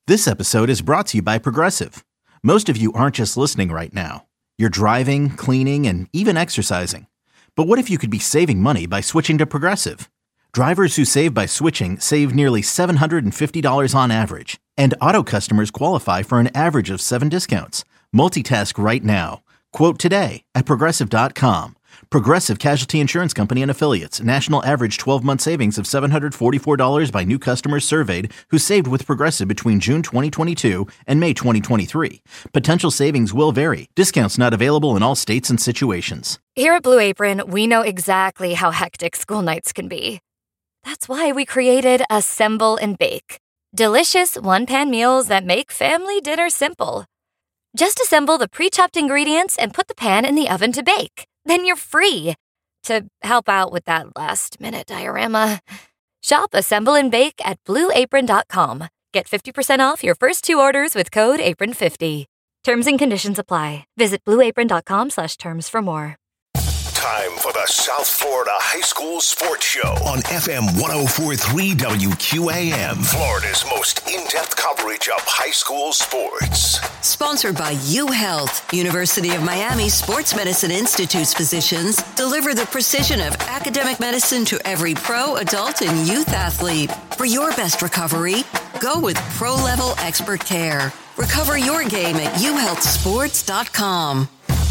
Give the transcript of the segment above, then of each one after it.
This episode is brought to you by Progressive. Most of you aren't just listening right now. You're driving, cleaning, and even exercising. But what if you could be saving money by switching to Progressive? Drivers who save by switching save nearly $750 on average. And auto customers qualify for an average of 7 discounts. Multitask right now. Quote today at Progressive.com. Progressive Casualty Insurance Company and Affiliates. National average 12-month savings of $744 by new customers surveyed who saved with Progressive between June 2022 and May 2023. Potential savings will vary. Discounts not available in all states and situations. Here at Blue Apron, we know exactly how hectic school nights can be. That's why we created Assemble and Bake. Delicious one-pan meals that make family dinner simple. Just assemble the pre-chopped ingredients and put the pan in the oven to bake. Then you're free to help out with that last-minute diorama. Shop Assemble and Bake at BlueApron.com. Get 50% off your first 2 orders with code APRON50. Terms and conditions apply. Visit BlueApron.com/terms for more. Time for the South Florida High School Sports Show on FM 104.3 WQAM. Florida's most in-depth coverage of high school sports. Sponsored by UHealth, University of Miami Sports Medicine Institute's physicians deliver the precision of academic medicine to every pro, adult, and youth athlete. For your best recovery, go with pro-level expert care. Recover your game at uhealthsports.com.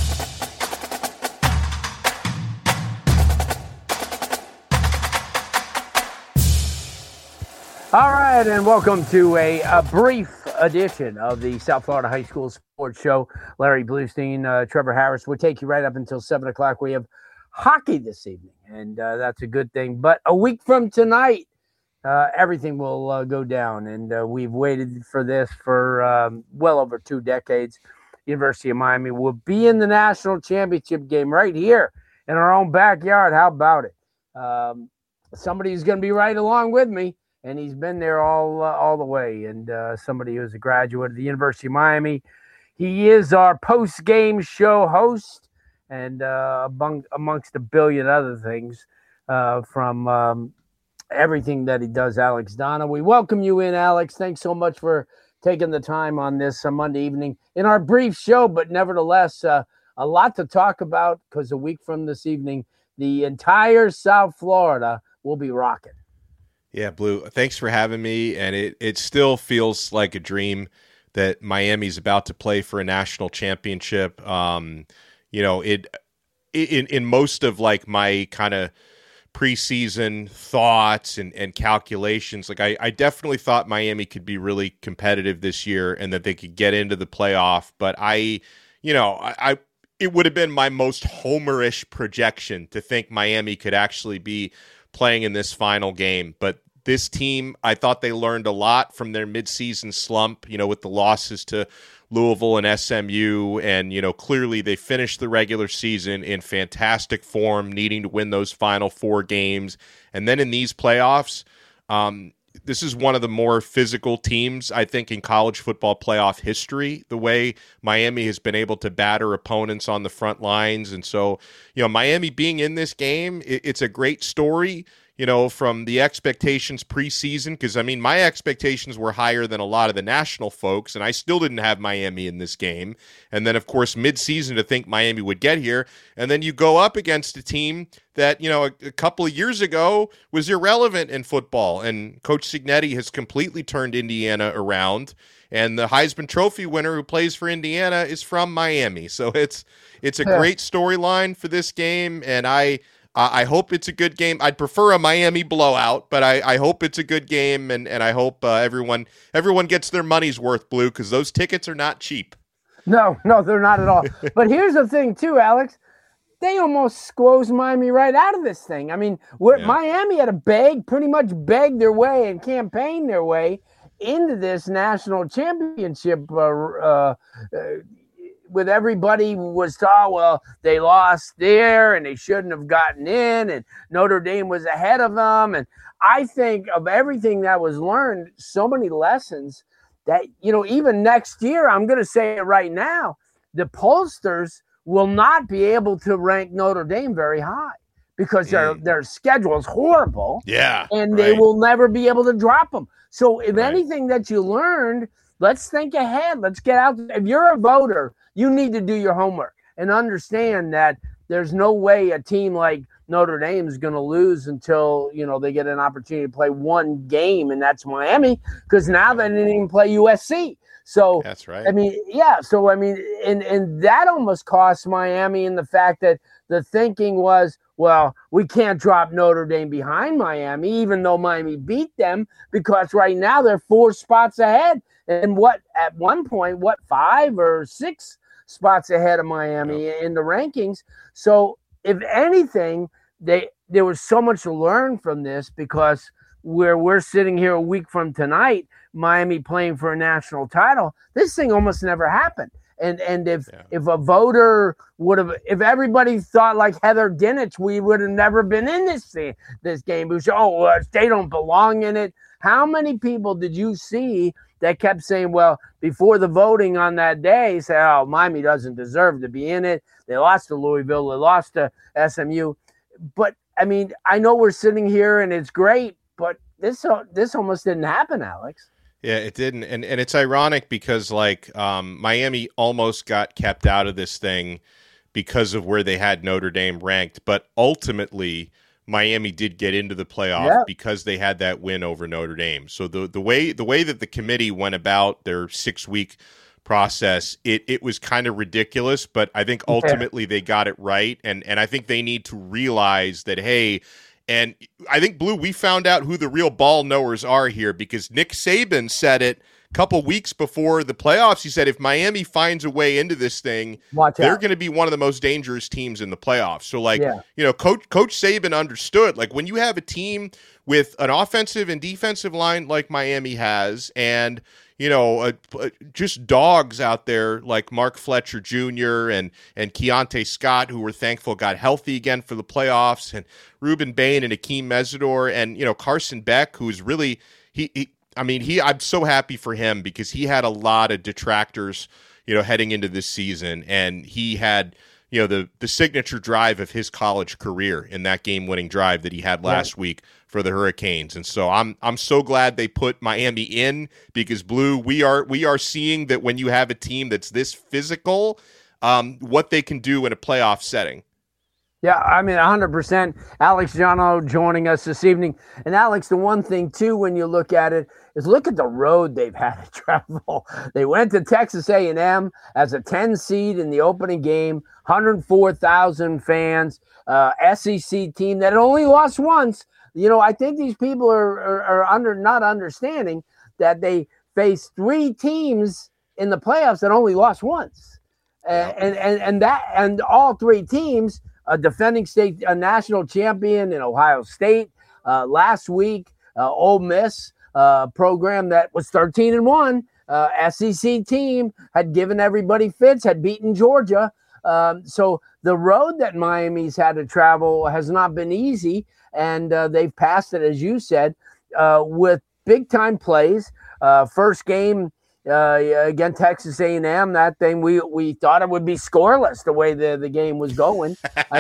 All right, and welcome to a brief edition of the South Florida High School Sports Show. Larry Bluestein, Trevor Harris. We'll take you right up until 7 o'clock. We have hockey this evening, and that's a good thing. But a week from tonight, everything will go down, and we've waited for this for well over 2 decades. University of Miami will be in the national championship game right here in our own backyard. How about it? Somebody's going to be right along with me. And he's been there all the way. And somebody who's a graduate of the University of Miami. He is our post-game show host, and amongst a billion other things from everything that he does, Alex Donna. We welcome you in, Alex. Thanks so much for taking the time on this Monday evening in our brief show, but nevertheless, a lot to talk about because a week from this evening, the entire South Florida will be rocking. Yeah, Blue, thanks for having me. And it still feels like a dream that Miami's about to play for a national championship. In most of like my kind of preseason thoughts and calculations, like I definitely thought Miami could be really competitive this year and that they could get into the playoff. But it would have been my most homerish projection to think Miami could actually be playing in this final game. But this team, I thought they learned a lot from their midseason slump, with the losses to Louisville and SMU. And, clearly they finished the regular season in fantastic form, needing to win those final 4 games. And then in these playoffs, this is one of the more physical teams, I think, in college football playoff history, the way Miami has been able to batter opponents on the front lines. And so, Miami being in this game, it's a great story. From the expectations preseason, because, my expectations were higher than a lot of the national folks, and I still didn't have Miami in this game. And then, of course, midseason to think Miami would get here. And then you go up against a team that, a couple of years ago was irrelevant in football. And Coach Cignetti has completely turned Indiana around. And the Heisman Trophy winner who plays for Indiana is from Miami. So it's a great storyline for this game, and I hope it's a good game. I'd prefer a Miami blowout, but I hope it's a good game, and I hope everyone gets their money's worth, Blue, because those tickets are not cheap. No, they're not at all. But here's the thing, too, Alex. They almost squoze Miami right out of this thing. Miami had to pretty much beg their way and campaign their way into this national championship with everybody was they lost there and they shouldn't have gotten in, and Notre Dame was ahead of them. And I think of everything that was learned, so many lessons that, even next year, I'm going to say it right now, the pollsters will not be able to rank Notre Dame very high because their schedule is horrible. Yeah. And they will never be able to drop them. So if anything that you learned, let's think ahead. Let's get out. If you're a voter, you need to do your homework and understand that there's no way a team like Notre Dame is going to lose until, they get an opportunity to play one game, and that's Miami, because now they didn't even play USC. So that's right. and that almost cost Miami in the fact that the thinking was, well, we can't drop Notre Dame behind Miami, even though Miami beat them, because right now they're 4 spots ahead. And at one point, 5 or 6 spots ahead of Miami in the rankings. So if anything, there was so much to learn from this, because where we're sitting here a week from tonight, Miami playing for a national title, this thing almost never happened. And if a voter if everybody thought like Heather Dinich, we would have never been in this game. We said, they don't belong in it. How many people did you see that kept saying, well, before the voting on that day, say, oh, Miami doesn't deserve to be in it. They lost to Louisville. They lost to SMU. But, I know we're sitting here and it's great, but this almost didn't happen, Alex. Yeah, it didn't. And it's ironic because, Miami almost got kept out of this thing because of where they had Notre Dame ranked. But ultimately, Miami did get into the playoff because they had that win over Notre Dame. So the way that the committee went about their 6-week process, it was kind of ridiculous, but I think ultimately they got it right. And I think they need to realize that, hey, and I think, Blue, we found out who the real ball knowers are here, because Nick Saban said it a couple weeks before the playoffs. He said if Miami finds a way into this thing, they're going to be one of the most dangerous teams in the playoffs. So, Coach Saban understood, when you have a team with an offensive and defensive line like Miami has, and just dogs out there like Mark Fletcher Jr. and Keontae Scott, who we're thankful got healthy again for the playoffs, and Ruben Bain and Akeem Mesidor, and Carson Beck, who's really I'm so happy for him, because he had a lot of detractors heading into this season, and he had the signature drive of his college career in that game-winning drive that he had last week for the Hurricanes. And so I'm so glad they put Miami in, because, Blue, we are seeing that when you have a team that's this physical, what they can do in a playoff setting. Yeah, 100%. Alex Giano joining us this evening. And Alex, the one thing too, when you look at it, is look at the road they've had to travel. They went to Texas A&M as a 10 seed in the opening game, 104,000 fans, SEC team that only lost once. I think these people are not understanding that they faced 3 teams in the playoffs that only lost once, and all 3 teams, a defending state, a national champion in Ohio State last week, Ole Miss program that was 13-1, SEC team, had given everybody fits, had beaten Georgia. So the road that Miami's had to travel has not been easy, and they've passed it, as you said, with big-time plays. First game against Texas A&M, that thing, we thought it would be scoreless the way the game was going.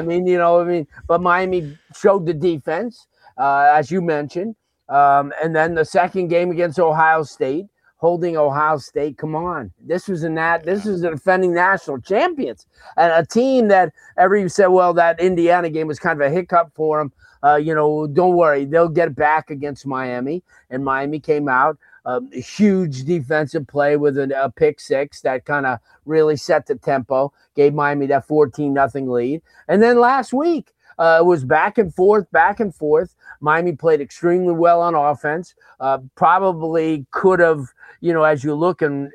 But Miami showed the defense, as you mentioned. And then the second game against Ohio State, holding Ohio State. Come on. This was the defending national champions, and a team that you said, well, that Indiana game was kind of a hiccup for them. Don't worry, they'll get back against Miami. And Miami came out, a huge defensive play with a pick 6 that kind of really set the tempo, gave Miami that 14-0 lead. And then last week, it was back and forth. Miami played extremely well on offense. Probably could have, as you look in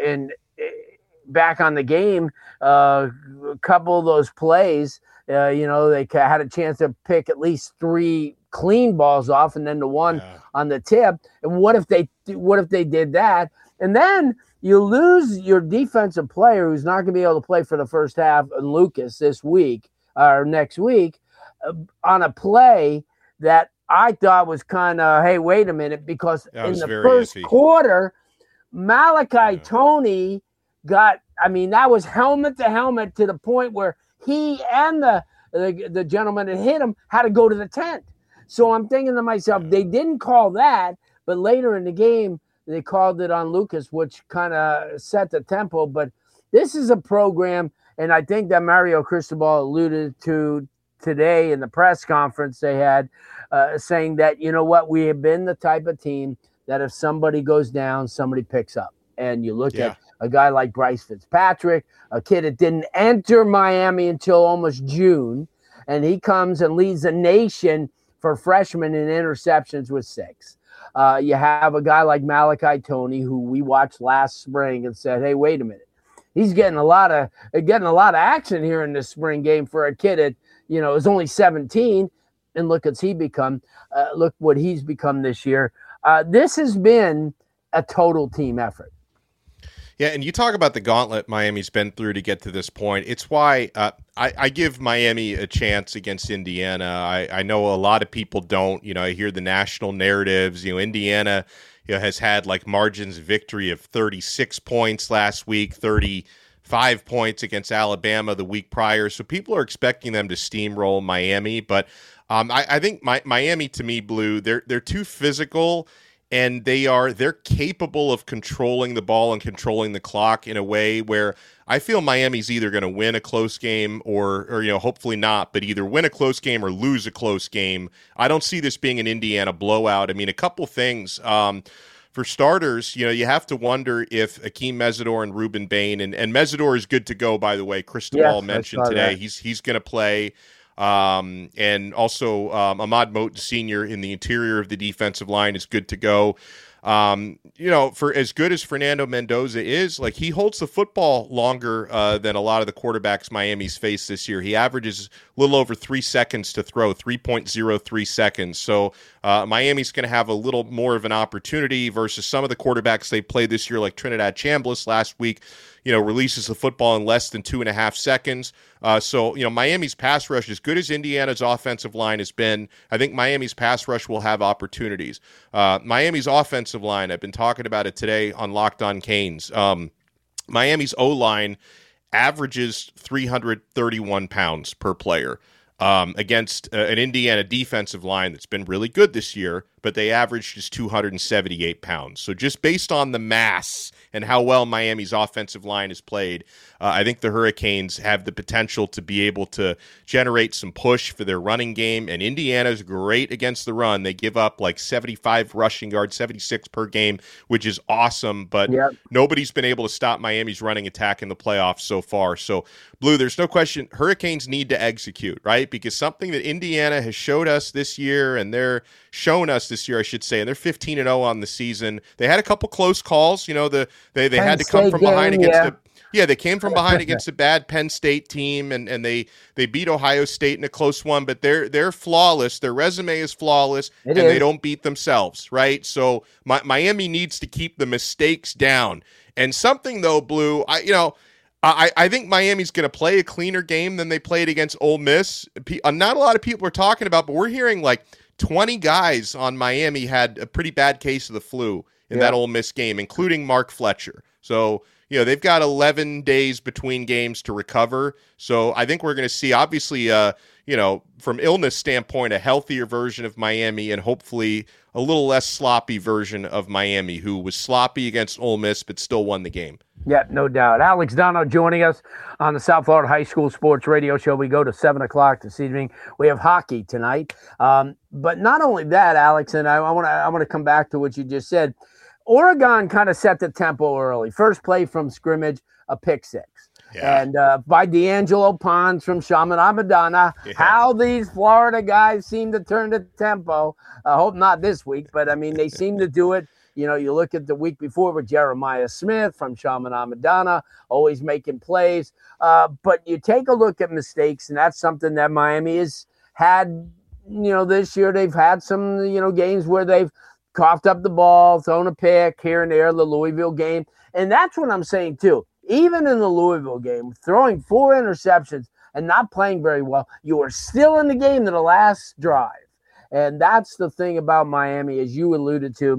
back on the game, a couple of those plays, they had a chance to pick at least 3 clean balls off, and then the one on the tip. And what if they did that? And then you lose your defensive player who's not going to be able to play for the first half, and Lucas this week or next week, on a play that I thought was kind of, hey, wait a minute, because in the first quarter, Malachi Tony got, that was helmet to helmet to the point where he and the gentleman that hit him had to go to the tent. So I'm thinking to myself, they didn't call that, But later in the game, they called it on Lucas, which kind of set the tempo. But this is a program, and I think that Mario Cristobal alluded to today in the press conference they had, saying that, you know what, we have been the type of team that if somebody goes down, somebody picks up. And you look at a guy like Bryce Fitzpatrick, a kid that didn't enter Miami until almost June, and he comes and leads the nation for freshmen in interceptions with 6. You have a guy like Malachi Tony, who we watched last spring and said, hey, wait a minute. He's getting a lot of action here in this spring game for a kid that, is only 17. And look what he's become this year. This has been a total team effort. Yeah, and you talk about the gauntlet Miami's been through to get to this point. It's why I give Miami a chance against Indiana. I know a lot of people don't. I hear the national narratives. Indiana has had like margins of victory of 36 points last week, 35 points against Alabama the week prior. So people are expecting them to steamroll Miami. But I think Miami, to me, Blue, they're too physical. And they're capable of controlling the ball and controlling the clock in a way where I feel Miami's either going to win a close game or hopefully not, but either win a close game or lose a close game. I don't see this being an Indiana blowout. I mean, a couple things. For starters, you have to wonder if Akeem Mesidor and Ruben Bain, and Mesidor is good to go, by the way. Cristobal mentioned today. He's going to play. And also Ahmad Moten Sr. in the interior of the defensive line is good to go. For as good as Fernando Mendoza is, like, he holds the football longer than a lot of the quarterbacks Miami's faced this year. He averages a little over 3 seconds to throw, 3.03 seconds. So Miami's going to have a little more of an opportunity versus some of the quarterbacks they played this year, like Trinidad Chambliss last week. Releases the football in less than 2.5 seconds. So Miami's pass rush, as good as Indiana's offensive line has been, I think Miami's pass rush will have opportunities. Miami's offensive line, I've been talking about it today on Locked On Canes. Miami's O-line averages 331 pounds per player against an Indiana defensive line that's been really good this year, but they averaged just 278 pounds. So just based on the mass and how well Miami's offensive line has played, I think the Hurricanes have the potential to be able to generate some push for their running game. And Indiana's great against the run. They give up like 75 rushing yards, 76 per game, which is awesome. But nobody's been able to stop Miami's running attack in the playoffs so far. So, Blue, there's no question Hurricanes need to execute, right? Because something that Indiana has showed us this year, and they're shown us this year, I should say, and they're 15-0 on the season. They had a couple close calls. They had to come from behind against they came from behind against a bad Penn State team, and they beat Ohio State in a close one, but they're flawless. Their resume is flawless, they don't beat themselves, right? So Miami needs to keep the mistakes down. And something, though, Blue, I think Miami's going to play a cleaner game than they played against Ole Miss. Not a lot of people are talking about, but we're hearing like 20 guys on Miami had a pretty bad case of the flu in that Ole Miss game, including Mark Fletcher. So, they've got 11 days between games to recover. So I think we're going to see, obviously, from illness standpoint, a healthier version of Miami and hopefully a little less sloppy version of Miami, who was sloppy against Ole Miss but still won the game. Yeah, no doubt. Alex Dono joining us on the South Florida High School Sports Radio Show. We go to 7 o'clock this evening. We have hockey tonight. But not only that, Alex, and I want to come back to what you just said. Oregon kind of set the tempo early. First play from scrimmage, a pick six. Yeah. And by D'Angelo Pons from Chaminade-Madonna. Yeah. How these Florida guys seem to turn the tempo. I hope not this week, but, they seem to do it. You look at the week before with Jeremiah Smith from Chaminade-Madonna, always making plays. But you take a look at mistakes, and that's something that Miami has had, this year. They've had some, games where they've coughed up the ball, thrown a pick here and there, the Louisville game. And that's what I'm saying, too. Even in the Louisville game, throwing 4 interceptions and not playing very well, you are still in the game to the last drive. And that's the thing about Miami, as you alluded to.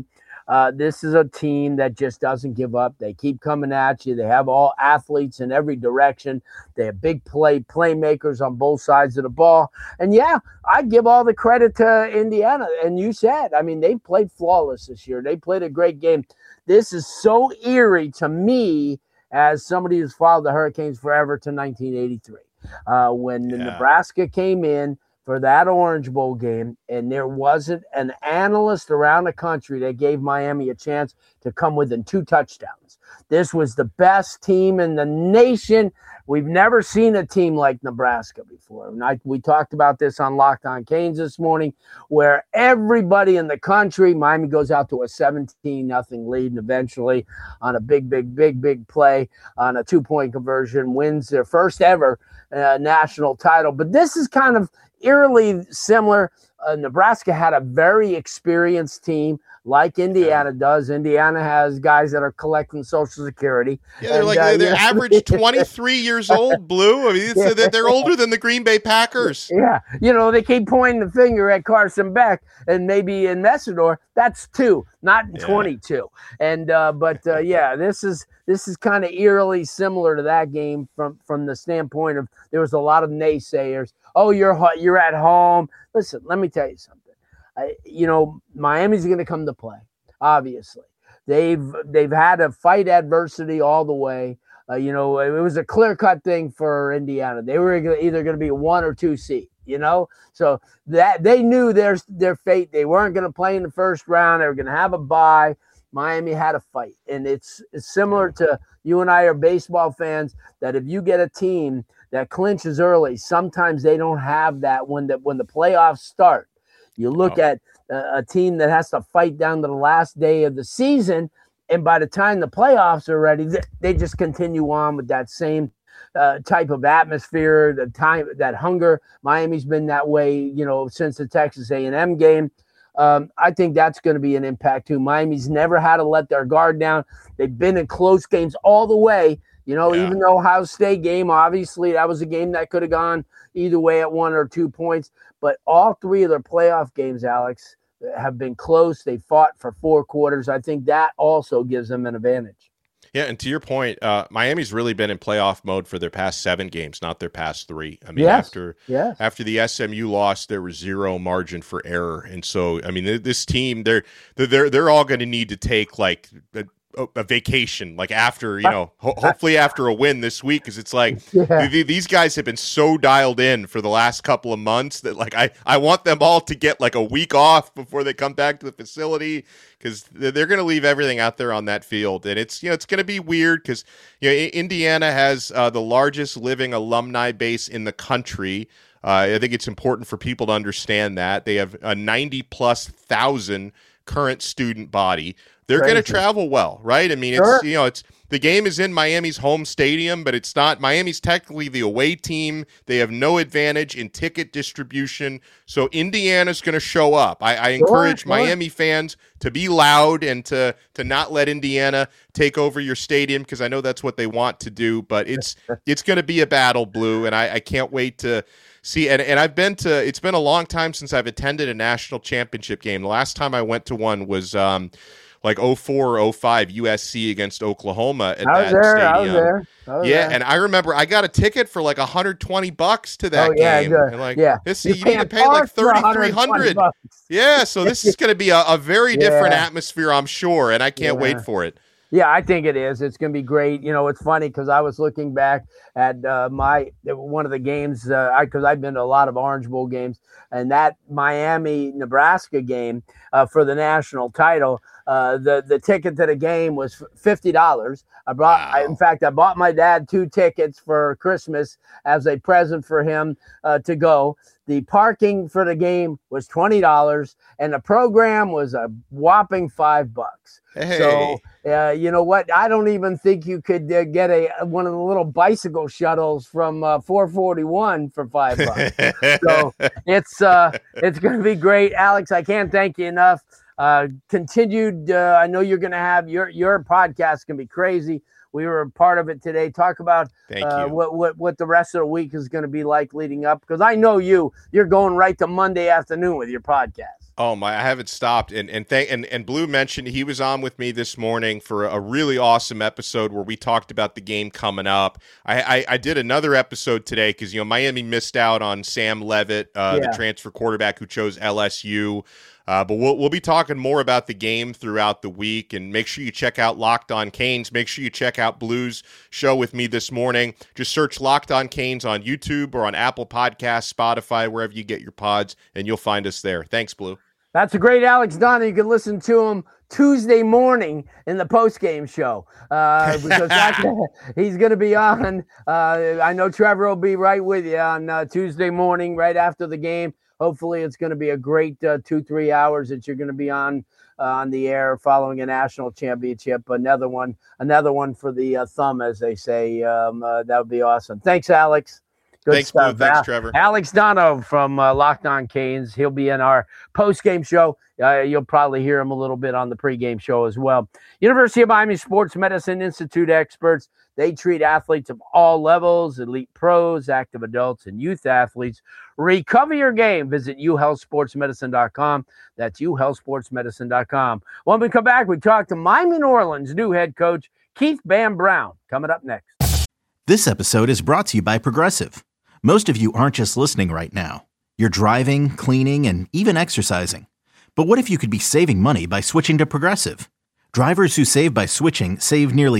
This is a team that just doesn't give up. They keep coming at you. They have all athletes in every direction. They have big playmakers on both sides of the ball. And yeah, I give all the credit to Indiana. And you said, I mean, they played flawless this year. They played a great game. This is so eerie to me as somebody who's followed the Hurricanes forever to 1983. When Nebraska came in for that Orange Bowl game, and there wasn't an analyst around the country that gave Miami a chance to come within 2 touchdowns. This was the best team in the nation. We've never seen a team like Nebraska before. And we talked about this on Locked On Canes this morning, where everybody in the country, Miami goes out to a 17-0 lead, and eventually on a big play on a 2-point conversion wins their first ever national title. But this is kind of eerily similar. Nebraska had a very experienced team like Indiana does. Indiana has guys that are collecting Social Security. Yeah, they're average 23 years old, Blue. I mean, they're older than the Green Bay Packers. Yeah, they keep pointing the finger at Carson Beck and maybe in Messidor. That's 2, not 22. And this is kind of eerily similar to that game from the standpoint of there was a lot of naysayers. Oh, you're at home. Listen, let me tell you something. Miami's going to come to play. Obviously, they've had to fight adversity all the way. It was a clear-cut thing for Indiana. They were either going to be a 1 or 2 seed. So that they knew their fate. They weren't going to play in the first round. They were going to have a bye. Miami had a fight, and it's similar to you and I are baseball fans. That if you get a team that clinches early, sometimes they don't have that when the playoffs start. You look at a team that has to fight down to the last day of the season, and by the time the playoffs are ready, they just continue on with that same type of atmosphere, that hunger. Miami's been that way, since the Texas A&M game. I think that's going to be an impact too. Miami's never had to let their guard down. They've been in close games all the way. Even the Ohio State game, obviously that was a game that could have gone either way at 1 or 2 points. But all 3 of their playoff games, Alex, have been close. They fought for 4 quarters. I think that also gives them an advantage. Yeah, and to your point, Miami's really been in playoff mode for their past 7 games, not their past 3. I mean, after the SMU loss, there was 0 margin for error, and so I mean, this team, they're all going to need to take like a vacation, like after hopefully after a win this week, because it's like these guys have been so dialed in for the last couple of months that like I want them all to get like a week off before they come back to the facility, because they're going to leave everything out there on that field, and it's it's going to be weird because Indiana has the largest living alumni base in the country. I think it's important for people to understand that they have a 90,000+ current student body. They're going to travel well, right? I mean, it's it's the game is in Miami's home stadium, but it's not. Miami's technically the away team. They have no advantage in ticket distribution, so Indiana's going to show up. I encourage Miami fans to be loud and to not let Indiana take over your stadium, because I know that's what they want to do. But it's going to be a battle, Blue, and I can't wait to see. And it's been a long time since I've attended a national championship game. The last time I went to one was like 04 or 05 USC against Oklahoma at that stadium. I was there. And I remember I got a ticket for like $120 to that game. Good. And like this, you need to pay like $3,300. Yeah, so this is going to be a very different atmosphere, I'm sure, and I can't wait for it. Yeah, I think it is. It's going to be great. It's funny because I was looking back at one of the games because I've been to a lot of Orange Bowl games, and that Miami-Nebraska game for the national title. The ticket to the game was $50. I bought my dad 2 tickets for Christmas as a present for him to go. The parking for the game was $20, and the program was a whopping $5. Hey. So, you know what? I don't even think you could get one of the little bicycle shuttles from 441 for $5. So it's going to be great, Alex. I can't thank you enough. Continued. I know you're going to have your podcast can be crazy. We were a part of it today. Talk about what the rest of the week is going to be like leading up, because I know you're going right to Monday afternoon with your podcast. Oh my! I haven't stopped, and Blue mentioned he was on with me this morning for a really awesome episode where we talked about the game coming up. I did another episode today because Miami missed out on Sam Levitt, the transfer quarterback who chose LSU. But we'll be talking more about the game throughout the week, and make sure you check out Locked On Canes. Make sure you check out Blue's show with me this morning. Just search Locked On Canes on YouTube or on Apple Podcasts, Spotify, wherever you get your pods, and you'll find us there. Thanks, Blue. That's a great Alex Donna. You can listen to him Tuesday morning in the post-game show because he's going to be on. I know Trevor will be right with you on Tuesday morning right after the game. Hopefully it's going to be a great 2-3 hours that you're going to be on the air following a national championship. Another one for the thumb, as they say. That would be awesome. Thanks, Alex. Good Thanks, stuff. Blue. Thanks, Trevor. Alex Dono from Locked On Canes. He'll be in our post-game show. You'll probably hear him a little bit on the pregame show as well. University of Miami Sports Medicine Institute experts. They treat athletes of all levels, elite pros, active adults, and youth athletes. Recover your game. Visit uhealthsportsmedicine.com. That's uhealthsportsmedicine.com. When we come back, we talk to Miami New Orleans' new head coach, Keith Bam Brown, coming up next. This episode is brought to you by Progressive. Most of you aren't just listening right now. You're driving, cleaning, and even exercising. But what if you could be saving money by switching to Progressive? Drivers who save by switching save nearly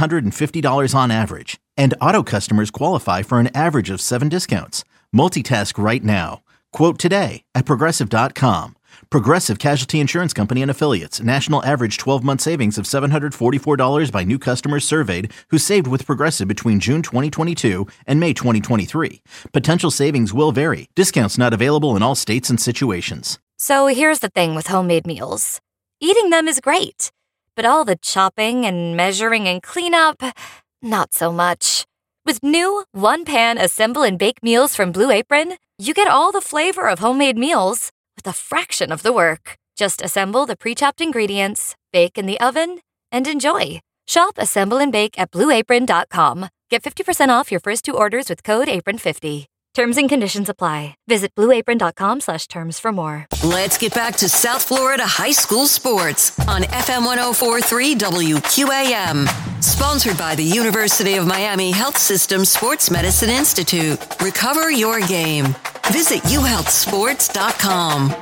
$750 on average. And auto customers qualify for an average of 7 discounts. Multitask right now. Quote today at Progressive.com. Progressive Casualty Insurance Company and Affiliates. National average 12-month savings of $744 by new customers surveyed who saved with Progressive between June 2022 and May 2023. Potential savings will vary. Discounts not available in all states and situations. So here's the thing with homemade meals. Eating them is great, but all the chopping and measuring and cleanup, not so much. With new one-pan assemble and bake meals from Blue Apron, you get all the flavor of homemade meals with a fraction of the work. Just assemble the pre-chopped ingredients, bake in the oven, and enjoy. Shop, assemble, and bake at blueapron.com. Get 50% off your first 2 orders with code APRON50. Terms and conditions apply. Visit blueapron.com/terms for more. Let's get back to South Florida high school sports on FM 104.3 WQAM. Sponsored by the University of Miami Health System Sports Medicine Institute. Recover your game. Visit uhealthsports.com.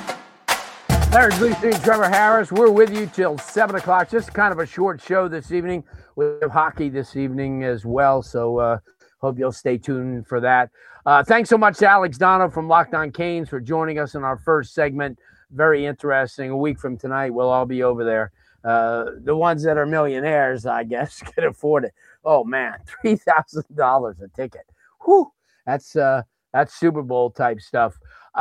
Larry Bluestein, Trevor Harris. We're with you till 7 o'clock. Just kind of a short show this evening. We have hockey this evening as well, so hope you'll stay tuned for that. Thanks so much to Alex Dono from Locked On Canes for joining us in our first segment. Very interesting. A week from tonight, we'll all be over there. The ones that are millionaires, I guess, can afford it. Oh, man, $3,000 a ticket. Whew, that's Super Bowl type stuff.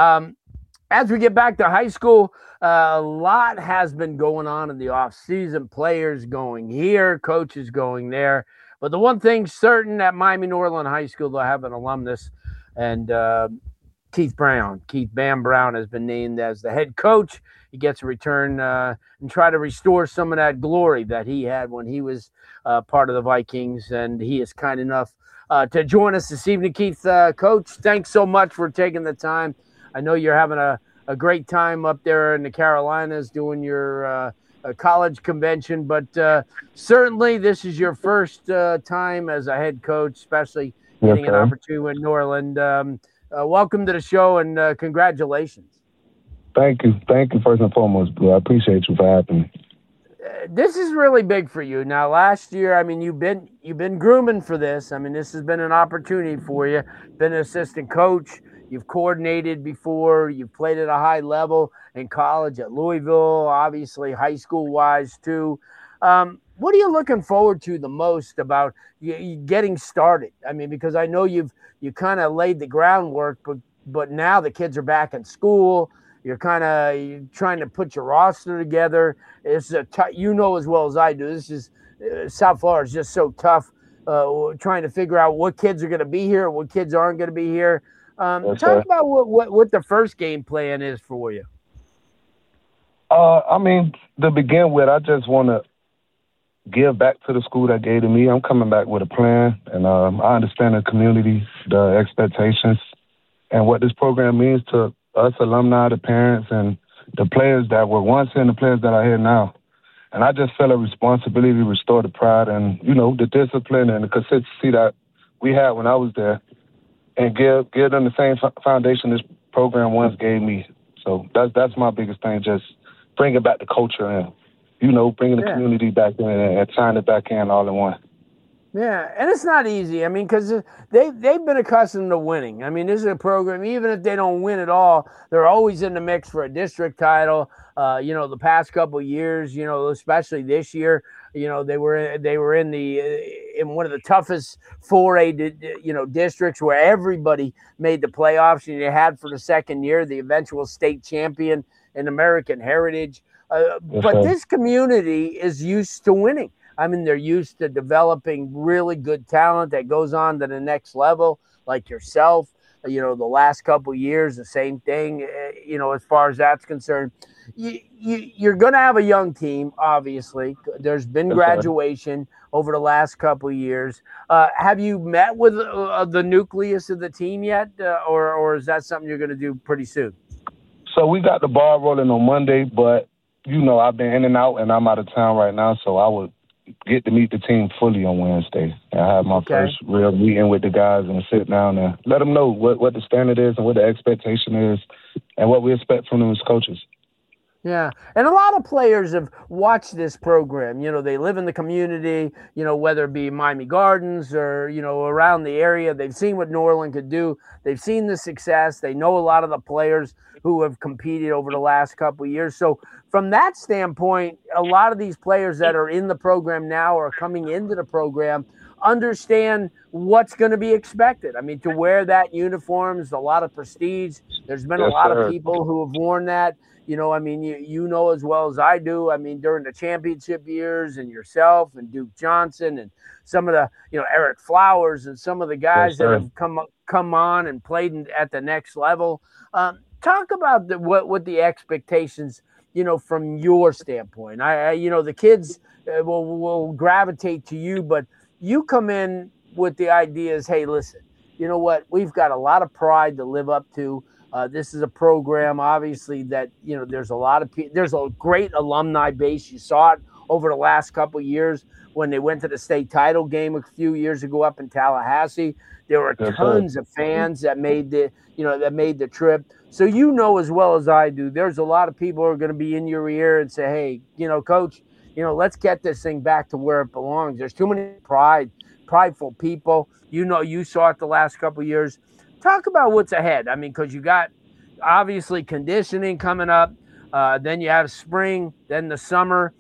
As we get back to high school, a lot has been going on in the offseason. Players going here, coaches going there. But the one thing certain at Miami New Orleans High School, they'll have an alumnus, and Keith Bam Brown has been named as the head coach. He gets a return and try to restore some of that glory that he had when he was part of the Vikings, and he is kind enough to join us this evening. Keith, Coach, thanks so much for taking the time. I know you're having a great time up there in the Carolinas doing your college convention, but certainly this is your first time as a head coach, especially getting an opportunity in New Orleans. Welcome to the show, and congratulations. Thank you. Thank you, first and foremost, Blue. I appreciate you for having me. This is really big for you. Now, last year, I mean, you've been grooming for this. I mean, this has been an opportunity for you. Been an assistant coach. You've coordinated before. You've played at a high level in college at Louisville, obviously high school-wise too. What are you looking forward to the most about you getting started? I mean, because I know you kind of laid the groundwork, but now the kids are back in school. You're trying to put your roster together. It's you know as well as I do. This is South Florida is just so tough. Trying to figure out what kids are going to be here, what kids aren't going to be here. Talk about what the first game plan is for you. I mean, to begin with, I just want to give back to the school that gave to me. I'm coming back with a plan, and I understand the community, the expectations, and what this program means to us alumni, the parents, and the players that were once and the players that are here now. And I just felt a responsibility to restore the pride and, the discipline and the consistency that we had when I was there and give them the same foundation this program once gave me. So that's my biggest thing, just bringing back the culture and, bringing the community back in and tying it back in all in one. Yeah, and it's not easy. I mean, because they've been accustomed to winning. I mean, this is a program, even if they don't win at all, they're always in the mix for a district title. The past couple of years, especially this year, they were in one of the toughest 4A, districts where everybody made the playoffs, and you had for the second year the eventual state champion in American Heritage. But this community is used to winning. I mean, they're used to developing really good talent that goes on to the next level, like yourself. The last couple of years, the same thing, as far as that's concerned. You're going to have a young team, obviously. There's been graduation over the last couple of years. Have you met with the nucleus of the team yet, or is that something you're going to do pretty soon? So we got the ball rolling on Monday, but, I've been in and out, and I'm out of town right now, so I would get to meet the team fully on Wednesday. I have my first real meeting with the guys and sit down and let them know what the standard is and what the expectation is and what we expect from them as coaches. Yeah, and a lot of players have watched this program. They live in the community, whether it be Miami Gardens or, around the area. They've seen what Norland could do. They've seen the success. They know a lot of the players who have competed over the last couple of years. So from that standpoint, a lot of these players that are in the program now or coming into the program understand what's going to be expected. I mean, to wear that uniform is a lot of prestige. There's been a lot of people who have worn that. You know as well as I do. I mean, during the championship years, and yourself and Duke Johnson and some of the, Eric Flowers and some of the guys that have come on and played at the next level. Talk about what the expectations, from your standpoint. The kids will gravitate to you, but you come in with the ideas, hey, listen, you know what? We've got a lot of pride to live up to. This is a program, obviously, that, there's a great alumni base. You saw it over the last couple of years when they went to the state title game a few years ago up in Tallahassee. There were tons of fans that made the trip. So as well as I do, there's a lot of people who are going to be in your ear and say, hey, Coach, let's get this thing back to where it belongs. There's too many prideful people. You saw it the last couple of years. Talk about what's ahead. I mean, because you got obviously conditioning coming up. Then you have spring, then the summer.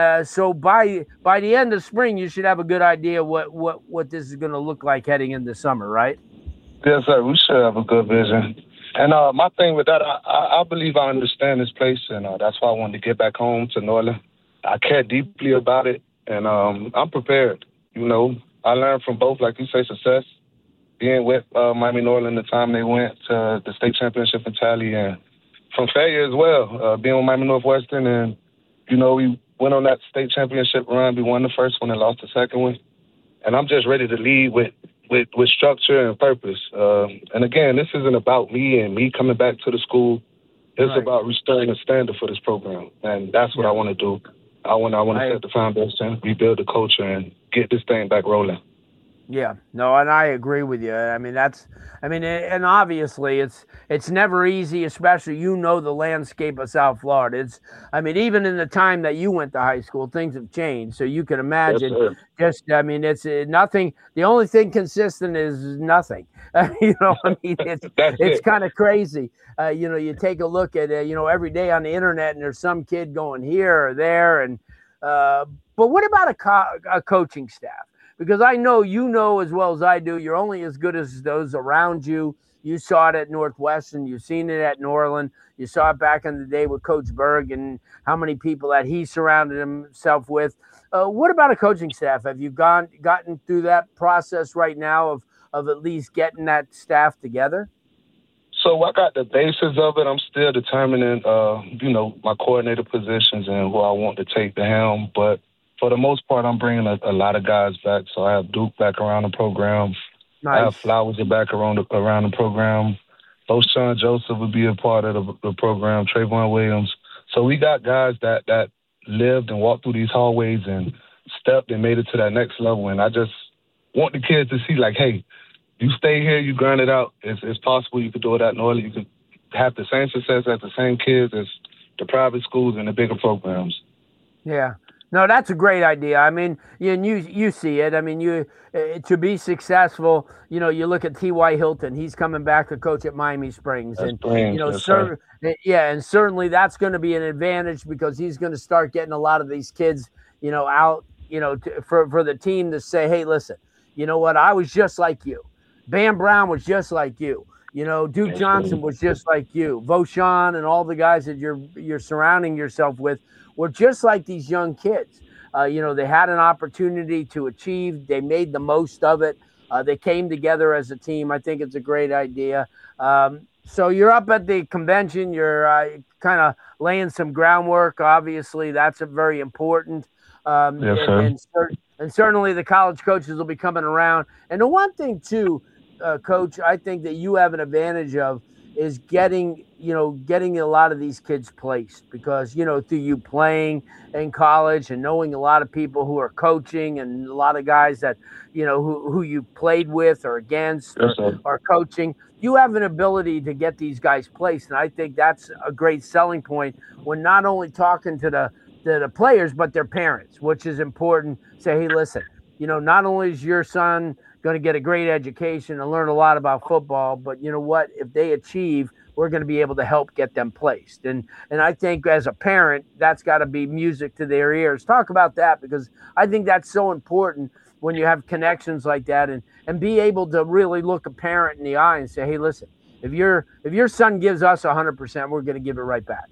So by the end of spring, you should have a good idea what this is going to look like heading into summer, right? Yes, sir. We should have a good vision. And my thing with that, I believe I understand this place, and that's why I wanted to get back home to Norland. I care deeply about it, and I'm prepared. I learned from both, like you say, success, being with Miami Norland the time they went to the state championship in Tally, and from failure as well, being with Miami Northwestern, and, we went on that state championship run. We won the first one and lost the second one. And I'm just ready to lead with structure and purpose. And again, this isn't about me and me coming back to the school. It's about restoring the standard for this program. And that's what I want to do. I want to set the foundation, rebuild the culture, and get this thing back rolling. Yeah, no, and I agree with you. I mean, and obviously it's never easy, especially the landscape of South Florida. Even in the time that you went to high school, things have changed. So you can imagine it's nothing. The only thing consistent is nothing. It's kind of crazy. You take a look at every day on the internet, and there's some kid going here or there, and but what about a coaching staff? Because I know as well as I do, you're only as good as those around you. You saw it at Northwestern. You've seen it at Norland. You saw it back in the day with Coach Berg and how many people that he surrounded himself with. What about a coaching staff? Have you gotten through that process right now of at least getting that staff together? So I got the basis of it. I'm still determining, my coordinator positions and who I want to take the helm. But for the most part, I'm bringing a lot of guys back. So I have Duke back around the program. Nice. I have Flowers back around the program. Both Sean Joseph will be a part of the program. Trayvon Williams. So we got guys that lived and walked through these hallways and stepped and made it to that next level. And I just want the kids to see, like, hey, you stay here, you grind it out. It's possible you could do it at Norley. You could have the same success as the same kids as the private schools and the bigger programs. Yeah. No, that's a great idea. I mean, you see it. I mean, to be successful, you look at T.Y. Hilton. He's coming back to coach at Miami Springs. And certainly that's going to be an advantage because he's going to start getting a lot of these kids, out, for the team to say, hey, listen, you know what? I was just like you. Bam Brown was just like you. Duke Johnson was just like you. Voshan and all the guys that you're surrounding yourself with were just like these young kids. They had an opportunity to achieve. They made the most of it. They came together as a team. I think it's a great idea. So you're up at the convention. You're kind of laying some groundwork. Obviously, that's very important. Yes, sir. And certainly the college coaches will be coming around. And the one thing, too, Coach, I think that you have an advantage of is getting a lot of these kids placed because, through you playing in college and knowing a lot of people who are coaching and a lot of guys that, who you played with or against or coaching, you have an ability to get these guys placed. And I think that's a great selling point when not only talking to the players, but their parents, which is important. Say, hey, listen, not only is your son going to get a great education and learn a lot about football, but you know what? If they achieve, we're going to be able to help get them placed. And I think as a parent, that's got to be music to their ears. Talk about that because I think that's so important when you have connections like that and be able to really look a parent in the eye and say, hey, listen, if your son gives us 100%, we're going to give it right back.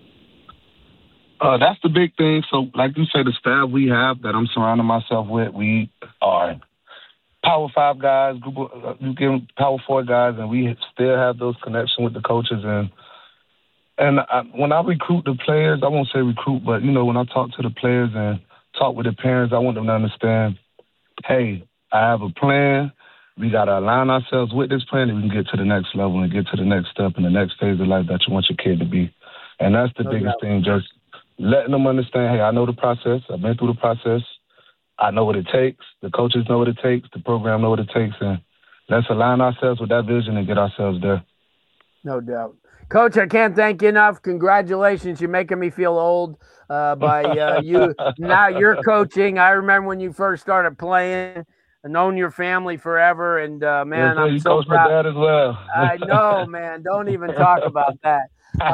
That's the big thing. So like you say, the staff we have that I'm surrounding myself with, we are Power 5 guys, you give them Power 4 guys, and we still have those connections with the coaches. And when I recruit the players, I won't say recruit, but, when I talk to the players and talk with the parents, I want them to understand, hey, I have a plan. We got to align ourselves with this plan and we can get to the next level and get to the next step and the next phase of life that you want your kid to be. And that's the biggest thing, just letting them understand, hey, I know the process. I've been through the process. I know what it takes. The coaches know what it takes. The program know what it takes. And let's align ourselves with that vision and get ourselves there. No doubt. Coach, I can't thank you enough. Congratulations. You're making me feel old by you. Now you're coaching. I remember when you first started playing. I've known your family forever. And, man, I'm so proud. My dad as well. I know, man. Don't even talk about that.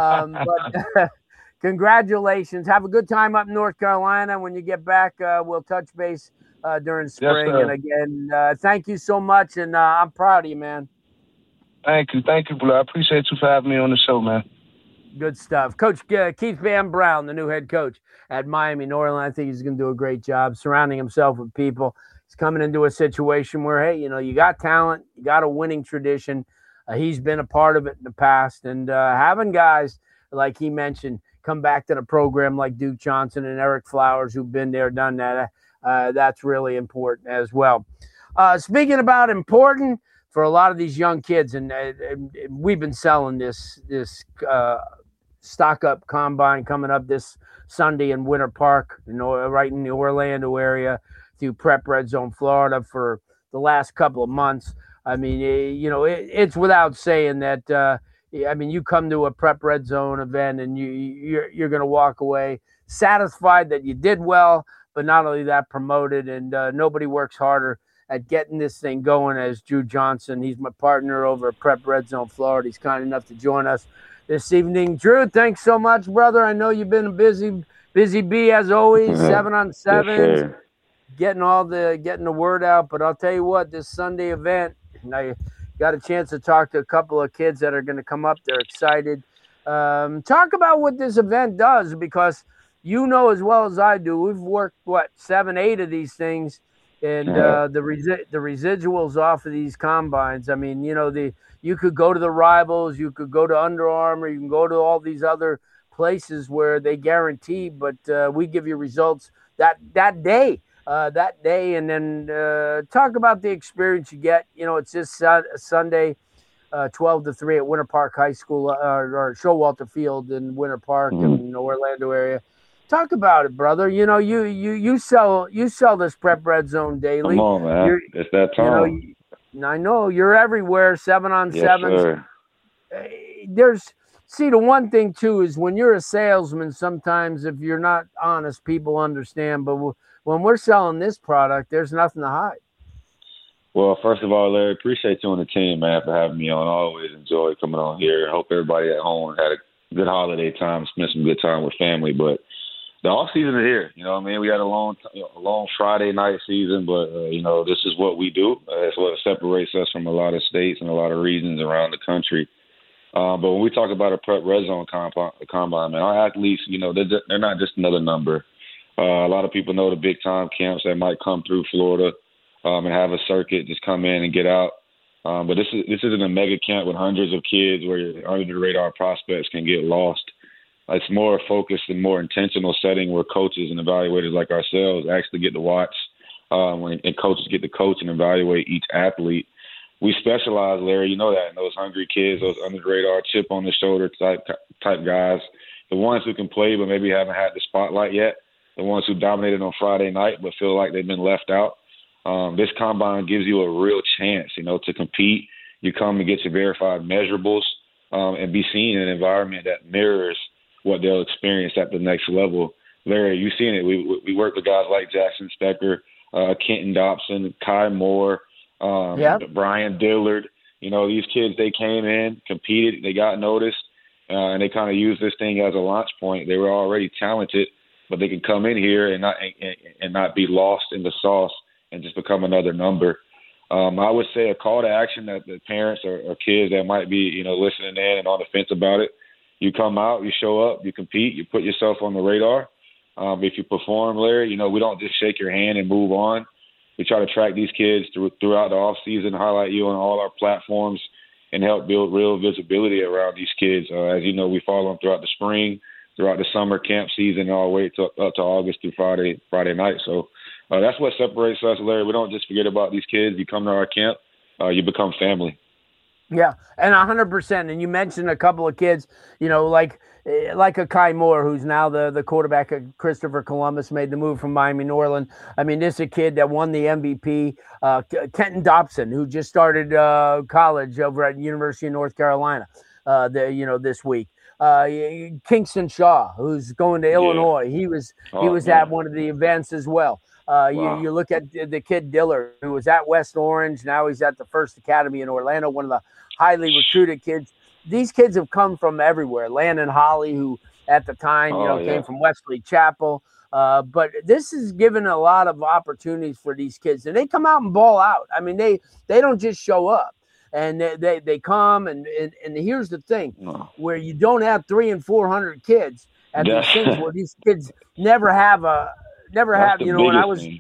But congratulations. Have a good time up in North Carolina. When you get back, we'll touch base during spring. Yes, and again, thank you so much. And I'm proud of you, man. Thank you, Blue. I appreciate you for having me on the show, man. Good stuff. Coach Keith Bam Brown, the new head coach at Miami Norland. I think he's going to do a great job surrounding himself with people. He's coming into a situation where, hey, you got talent, you got a winning tradition. He's been a part of it in the past. And having guys, like he mentioned, come back to the program like Duke Johnson and Eric Flowers, who've been there, done that, that's really important as well. Speaking about important, for a lot of these young kids, and we've been selling this stock up combine coming up this Sunday in Winter Park, right in the Orlando area through Prep Red Zone, Florida for the last couple of months. I mean, it's without saying that, you come to a Prep Red Zone event and you're going to walk away satisfied that you did well, but not only that, promoted, and nobody works harder at getting this thing going as Drew Johnson. He's my partner over at Prep Red Zone, Florida. He's kind enough to join us this evening. Drew, thanks so much, brother. I know you've been a busy bee as always, 7 on 7s, getting the word out. But I'll tell you what, this Sunday event, I got a chance to talk to a couple of kids that are going to come up. They're excited. Talk about what this event does, because as well as I do, we've worked, 7, 8 of these things. And the residuals off of these combines. I mean, you could go to the Rivals, you could go to Under Armour, you can go to all these other places where they guarantee, but we give you results that day. And then talk about the experience you get. It's this Sunday. 12-3 at Winter Park High School or Showalter Field in Winter Park in the Orlando area. Talk about it, brother. You know, you sell this Prep Red Zone daily. Come on, man. It's that time. I know you're everywhere, 7-on-7s. Yes, the one thing too is when you're a salesman, sometimes if you're not honest, people understand. But when we're selling this product, there's nothing to hide. Well, first of all, Larry, appreciate you and the team, man, for having me on. I always enjoy coming on here. I hope everybody at home had a good holiday time, spent some good time with family. But the off season is here. You know what I mean? We had a long Friday night season, but, this is what we do. It's what separates us from a lot of states and a lot of regions around the country. But when we talk about a Prep Red Zone combine, man, our athletes, they're not just another number. A lot of people know the big-time camps that might come through Florida and have a circuit, just come in and get out. But this isn't a mega camp with hundreds of kids where under-the-radar prospects can get lost. It's more focused and more intentional setting where coaches and evaluators like ourselves actually get to watch and coaches get to coach and evaluate each athlete. We specialize, Larry, you know that, in those hungry kids, those under-the-radar, chip-on-the-shoulder type guys, the ones who can play but maybe haven't had the spotlight yet, the ones who dominated on Friday night but feel like they've been left out. This combine gives you a real chance, to compete. You come and get your verified measurables and be seen in an environment that mirrors what they'll experience at the next level. Larry, you've seen it. We work with guys like Jackson Stecker, Kenton Dobson, Kai Moore, Brian Dillard. These kids, they came in, competed, they got noticed, and they kind of used this thing as a launch point. They were already talented, but they can come in here and not be lost in the sauce and just become another number. I would say a call to action that the parents or kids that might be, listening in and on the fence about it, you come out, you show up, you compete, you put yourself on the radar. If you perform, Larry, we don't just shake your hand and move on. We try to track these kids throughout the off season, highlight you on all our platforms, and help build real visibility around these kids. As you know, we follow them throughout the spring, throughout the summer camp season, all the way up to August through Friday night. So that's what separates us, Larry. We don't just forget about these kids. You come to our camp, you become family. Yeah, and 100%. And you mentioned a couple of kids, like a Kai Moore, who's now the quarterback of Christopher Columbus, made the move from Miami Norland. I mean, this is a kid that won the MVP. Kenton Dobson, who just started college over at University of North Carolina, this week. Kingston Shaw, who's going to Illinois. He was at one of the events as well. You look at the kid Dillard, who was at West Orange. Now he's at the First Academy in Orlando, one of the highly recruited kids. These kids have come from everywhere. Landon Holly, who at the time, came from Wesley Chapel. But this has given a lot of opportunities for these kids. And they come out and ball out. I mean, they don't just show up. And they come, and here's the thing, where you don't have 300 and 400 kids at these things where these kids never have, when I was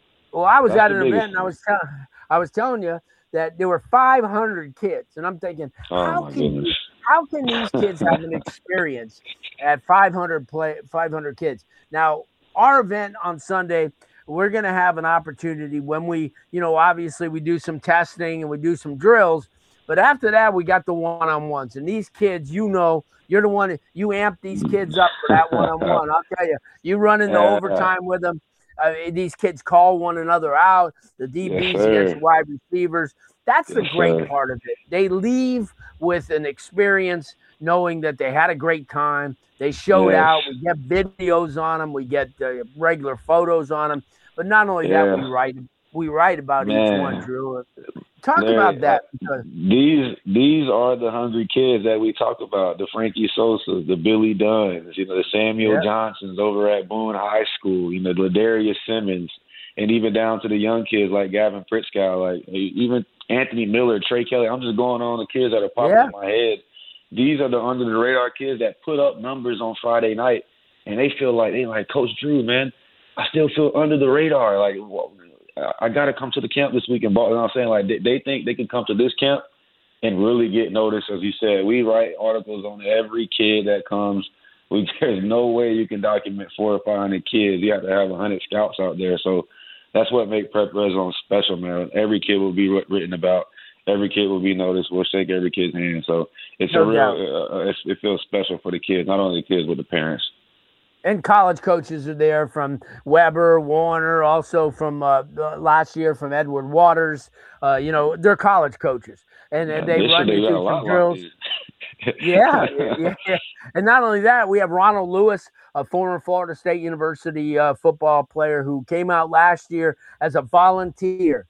at an event, and I was telling you that there were 500 kids, and I'm thinking, how can these kids have an experience at 500 kids? Now, our event on Sunday, we're going to have an opportunity when we, obviously we do some testing and we do some drills, but after that, we got the one-on-ones. And these kids, you're the one, you amp these kids up for that one-on-one. I'll tell you, you run into overtime with them. These kids call one another out, the DBs against wide receivers. That's the great part of it. They leave with an experience knowing that they had a great time. They showed out. We get videos on them. We get regular photos on them. But not only that, we write about each one, Drew. Talk about that. These are the hungry kids that we talk about, the Frankie Sosas, the Billy Dunns, the Samuel Johnsons over at Boone High School, the Ladarius Simmons, and even down to the young kids like Gavin Pritzkow, like even Anthony Miller, Trey Kelly. I'm just going on the kids that are popping in my head. These are the under-the-radar kids that put up numbers on Friday night, and they feel like, Coach Drew, man, I still feel under the radar. Like, I got to come to the camp this week. And I'm saying, like, they think they can come to this camp and really get noticed. As you said, we write articles on every kid that comes. There's no way you can document 400 or 500 kids. You have to have 100 scouts out there. So that's what makes Prep Red Zone special, man. Every kid will be written about. every kid will be noticed. We'll shake every kid's hand. So it's it feels special for the kids, not only the kids, but the parents. And college coaches are there from Weber, Warner, also from last year from Edward Waters. They're college coaches, and they run you through some drills. Yeah. And not only that, we have Ronald Lewis, a former Florida State University football player who came out last year as a volunteer.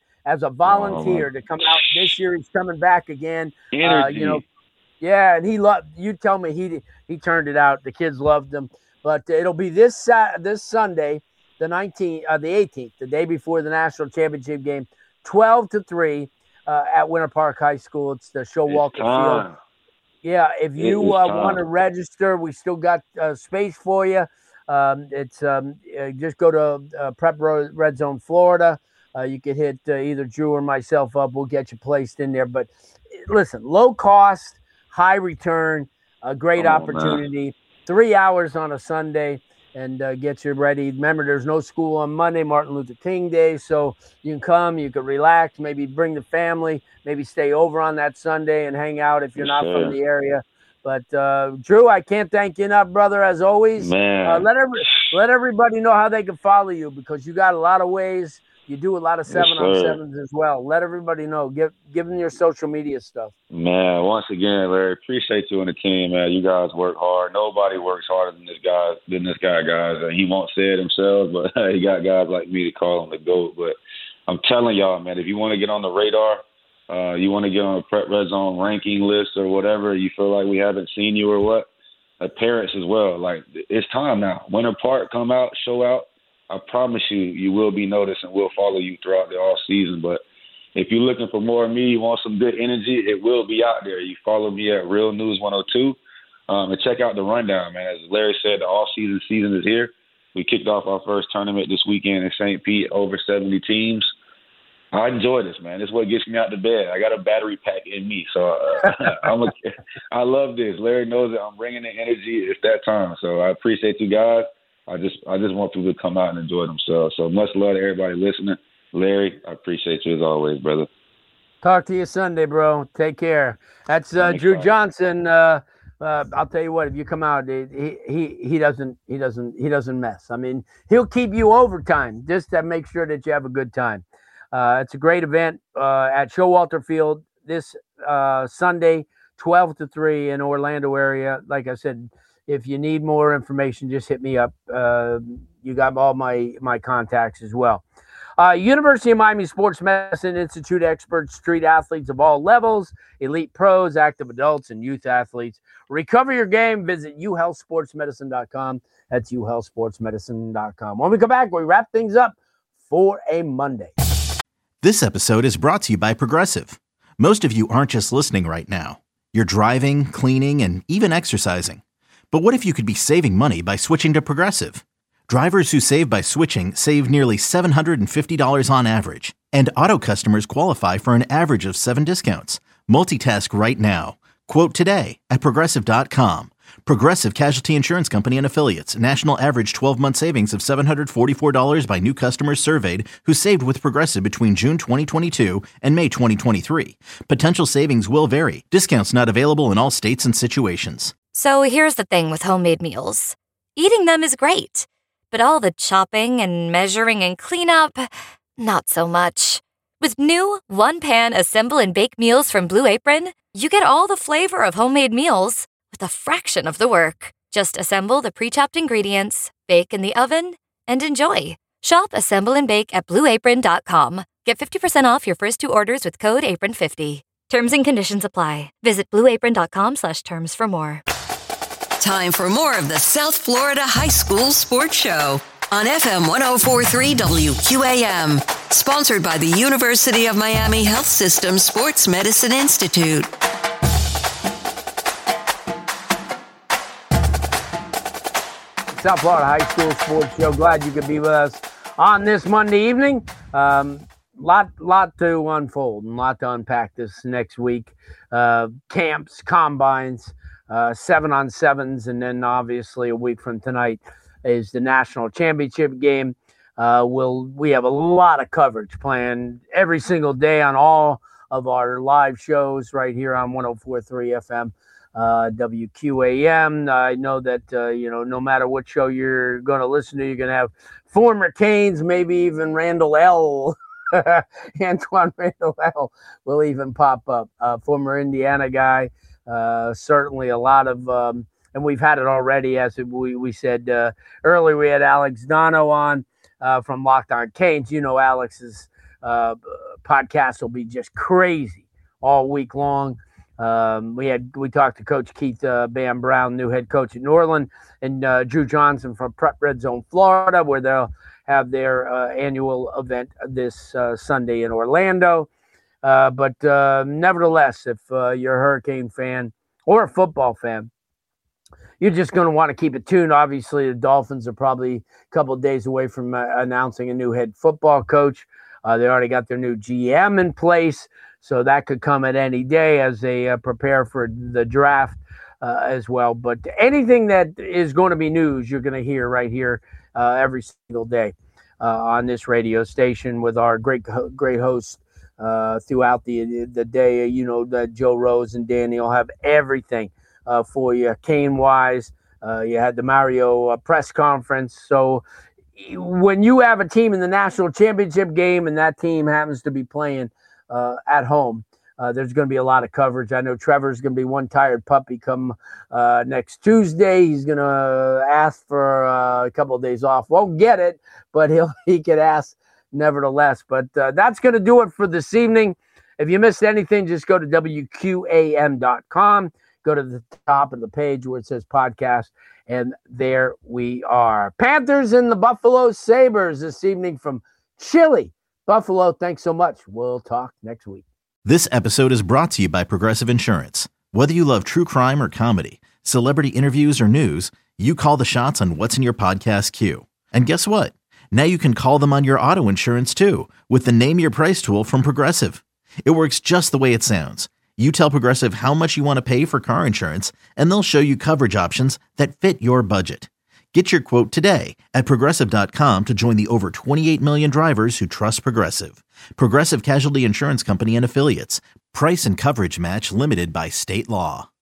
To come out this year. He's coming back again. And he loved. You tell me he turned it out. The kids loved him. But it'll be this Sunday, the 18th, the day before the national championship game, 12-3 at Winter Park High School. It's the Showalter Field. Yeah, if you want to register, we still got space for you. It's just go to Prep Red Zone Florida. You can hit either Drew or myself up. We'll get you placed in there. But listen, low cost, high return, a great opportunity. Man. 3 hours on a Sunday and get you ready. Remember, there's no school on Monday, Martin Luther King Day, so you can come, you can relax, maybe bring the family, maybe stay over on that Sunday and hang out if you're not from the area. But, Drew, I can't thank you enough, brother, as always. Man. Let everybody know how they can follow you because you got a lot of ways. You do a lot of 7-on-7s as well. Let everybody know. Give them your social media stuff. Man, once again, Larry, appreciate you and the team, man. You guys work hard. Nobody works harder than this guy, guys. He won't say it himself, but he got guys like me to call him the GOAT. But I'm telling y'all, man, if you want to get on the radar, you want to get on a Prep Red Zone ranking list or whatever, you feel like we haven't seen you or what, parents as well. Like, it's time now. Winter Park, come out, show out. I promise you will be noticed and we'll follow you throughout the off season. But if you're looking for more of me, you want some good energy, it will be out there. You follow me at Real News 102 and check out the rundown, man. As Larry said, the off season is here. We kicked off our first tournament this weekend in St. Pete, over 70 teams. I enjoy this, man. This is what gets me out to bed. I got a battery pack in me, so I love this. Larry knows that I'm bringing the energy. It's that time, so I appreciate you guys. I just want people to come out and enjoy themselves. So much love to everybody listening. Larry, I appreciate you as always, brother. Talk to you Sunday, bro. Take care. That's Drew Johnson. I'll tell you what, if you come out, he doesn't mess. I mean, he'll keep you overtime just to make sure that you have a good time. It's a great event at Showalter Field this Sunday, 12-3 in Orlando area. Like I said, if you need more information, just hit me up. You got all my contacts as well. University of Miami Sports Medicine Institute experts treat athletes of all levels, elite pros, active adults, and youth athletes. Recover your game. Visit uhealthsportsmedicine.com. That's uhealthsportsmedicine.com. When we come back, we wrap things up for a Monday. This episode is brought to you by Progressive. Most of you aren't just listening right now. You're driving, cleaning, and even exercising. But what if you could be saving money by switching to Progressive? Drivers who save by switching save nearly $750 on average. And auto customers qualify for an average of 7 discounts. Multitask right now. Quote today at Progressive.com. Progressive Casualty Insurance Company and Affiliates. National average 12-month savings of $744 by new customers surveyed who saved with Progressive between June 2022 and May 2023. Potential savings will vary. Discounts not available in all states and situations. So here's the thing with homemade meals. Eating them is great, but all the chopping and measuring and cleanup, not so much. With new one-pan assemble and bake meals from Blue Apron, you get all the flavor of homemade meals with a fraction of the work. Just assemble the pre-chopped ingredients, bake in the oven, and enjoy. Shop Assemble and Bake at BlueApron.com. Get 50% off your first 2 orders with code APRON50. Terms and conditions apply. Visit BlueApron.com/terms for more. Time for more of the South Florida High School Sports Show on FM 104.3 WQAM. Sponsored by the University of Miami Health System Sports Medicine Institute. South Florida High School Sports Show. Glad you could be with us on this Monday evening. Lot to unfold and lot to unpack this next week. Camps, combines, 7-on-7s, and then obviously a week from tonight is the national championship game. We have a lot of coverage planned every single day on all of our live shows right here on 104.3 FM. WQAM. I know that, no matter what show you're going to listen to, you're going to have former Canes, maybe even Randall L. Antoine Randall L. will even pop up. Former Indiana guy. Certainly a lot of, and we've had it already, as we said earlier, we had Alex Dono on from Locked On Canes. Alex's podcast will be just crazy all week long. We talked to Coach Keith Bam Brown, new head coach at New Orleans, and Drew Johnson from Prep Red Zone, Florida, where they'll have their annual event this Sunday in Orlando. But nevertheless, if you're a Hurricane fan or a football fan, you're just going to want to keep it tuned. Obviously, the Dolphins are probably a couple of days away from announcing a new head football coach. They already got their new GM in place. So that could come at any day as they prepare for the draft as well. But anything that is going to be news, you're going to hear right here every single day on this radio station with our great hosts throughout the day. That Joe Rose and Danny will have everything for you, Cane-wise. You had the Mario press conference. So when you have a team in the national championship game and that team happens to be playing at home, there's going to be a lot of coverage. I know Trevor's going to be one tired puppy come next Tuesday. He's going to ask for a couple of days off. Won't get it, but he could ask nevertheless. But that's going to do it for this evening. If you missed anything, just go to WQAM.com. Go to the top of the page where it says podcast, and there we are. Panthers and the Buffalo Sabres this evening from Chile. Buffalo, thanks so much. We'll talk next week. This episode is brought to you by Progressive Insurance. Whether you love true crime or comedy, celebrity interviews or news, you call the shots on what's in your podcast queue. And guess what? Now you can call them on your auto insurance too with the Name Your Price tool from Progressive. It works just the way it sounds. You tell Progressive how much you want to pay for car insurance, and they'll show you coverage options that fit your budget. Get your quote today at Progressive.com to join the over 28 million drivers who trust Progressive. Progressive Casualty Insurance Company and Affiliates. Price and coverage match limited by state law.